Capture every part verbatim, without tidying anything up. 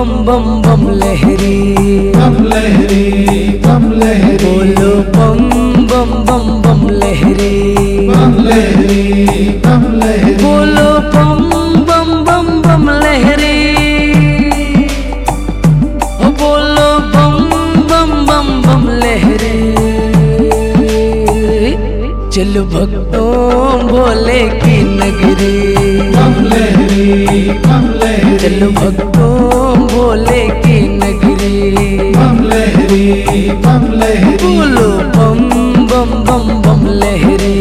बम बम बम लहरी, बम लहरी बम लहरी, बोलो बम बम बम बम लहरी, बम लहरी बम लहरी, बोलो बम बम बम बम लहरी, बोलो बम बम बम बम लहरी। चलो भक्तों भोले की नगरी, बम लहरी बम लहरी, चलो भक्तों भोले की नगरी, बम लहरी बम लहरी, बोलो बम बम बम बम लहरी।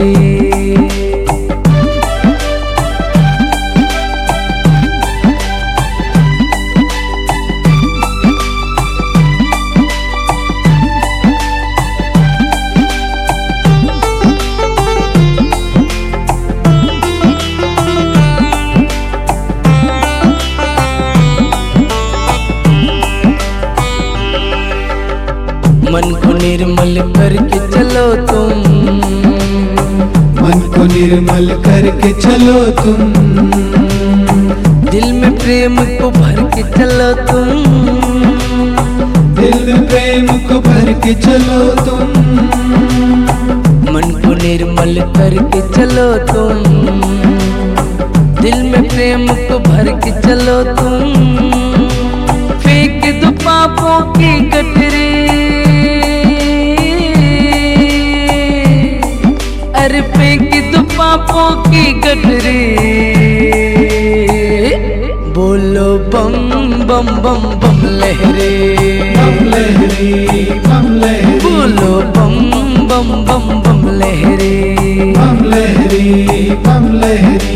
मन को निर्मल करके चलो तुम, मन को निर्मल करके चलो तुम, दिल में प्रेम को भर के चलो तुम, दिल में प्रेम को भर के चलो तुम, मन को निर्मल करके चलो तुम, दिल में प्रेम को भर के चलो तुम, फेंक दो पापों की गठरी, अरे फेंक दो पापों की गठरी, बोलो बम बम बम बम लहरे, बम लहरी बम लहरी, बोलो बम बम बम बम लहरे, बम लहरी बम लहरी,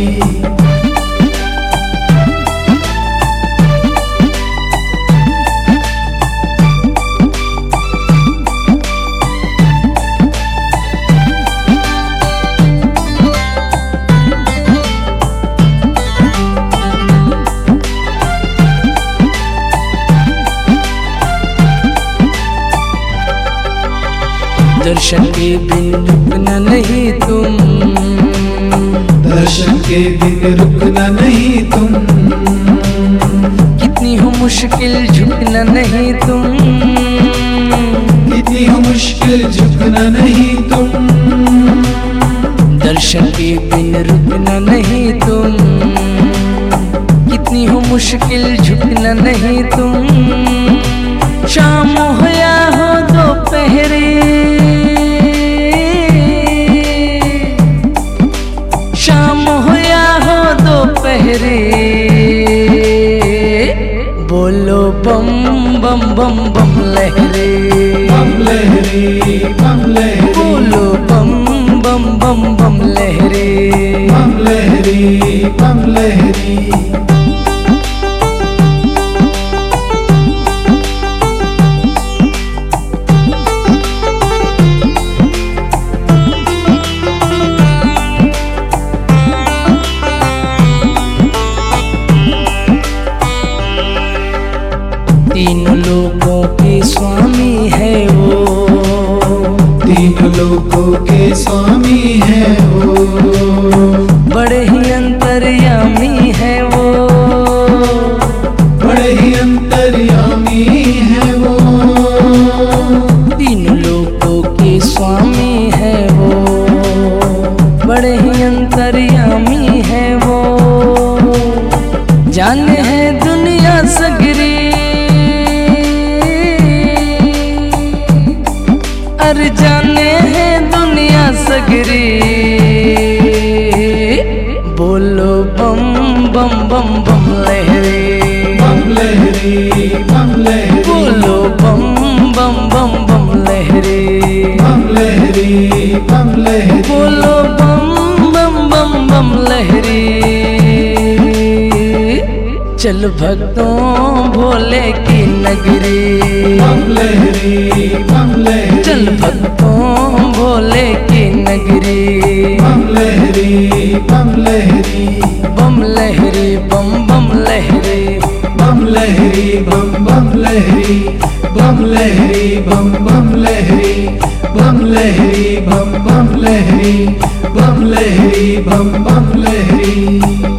दर्शन के बिन रुकना नहीं तुम, दर्शन के बिन रुकना नहीं तुम, कितनी हो मुश्किल झुकना नहीं तुम, कितनी हो मुश्किल झुकना नहीं तुम, दर्शन के बिन रुकना नहीं तुम, कितनी हो मुश्किल झुकना नहीं तुम, शाम हो या हो दोपहरे, शाम हो या हो दोपहरे, बोलो बम बम बम बम लहरे, बम लहरी बम लहरी, बोलो बम बम बम बम लहरे, बम लहरी बम लहरी, तीनों लोगों के स्वामी है वो, तीन लोगों के स्वामी है वो, बड़े ही अंतर्यामी है वो, बड़े ही अंतर्यामी है वो, तीनों लोगों के स्वामी है वो, बड़े ही अंतर्यामी है वो, जाने है दुनिया सगरी, अरे जाने है दुनिया सगरी, बोलो बम बम बम बम लहरे, बम लहरी बम लहरी, बोलो बम बम बम बम लहरे, बम लहरी बम लहरी, बोलो बम बम बम बम लहरी। चल भक्तों भोले की नगरी, बम लहरी बम लहरी, चल भक्तों भोले की नगरी, बम लहरी बम लहरी, बम लहरी बम बम लहरी, बम लहरी बम बम लहरी, बम लहरी बम बम लहरी, बम लहरी बम बम लहरी, बम लहरी बम बम लहरी।